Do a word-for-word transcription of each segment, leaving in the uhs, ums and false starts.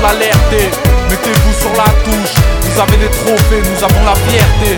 l'alerter. Mettez-vous sur la touche, vous avez des trophées, nous avons la fierté.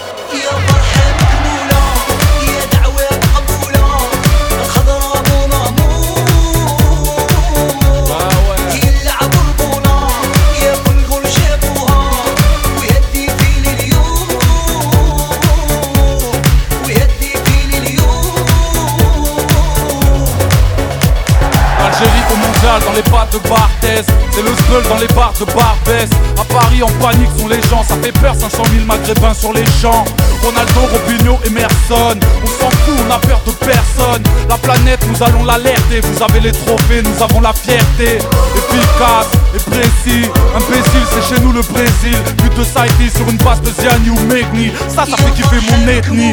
Algérie au mondial dans les battes de Barthez. C'est le skull dans les bars de Barbès. À Paris en panique sont les gens, ça fait peur, cinq cent mille maghrébins sur les champs. Ronaldo, Robinho, Emerson. On s'en fout, on a peur de personne. La planète, nous allons l'alerter. Vous avez les trophées, nous avons la fierté. Efficace et précis. Imbécile, c'est chez nous le Brésil. But de Saïti sur une base de Ziani ou Megni. Ça, ça fait kiffer mon ethnie.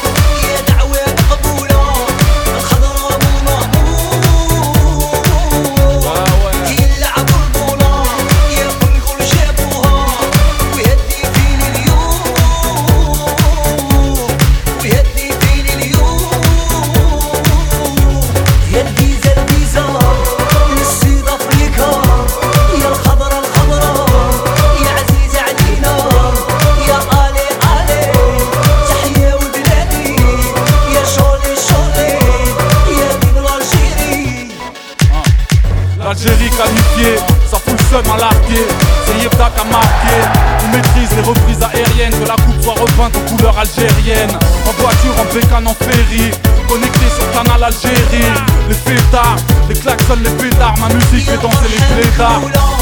L'Algérie qualifiée, ça fout le seum à l'arqué. C'est Yefta qui a marqué. On maîtrise les reprises aériennes, que la coupe soit repeinte aux couleurs algériennes. En voiture, en bécane, en ferry, connecté sur Canal Algérie. Les fêtards, les klaxons, les pétards, ma musique fait danser les flétards.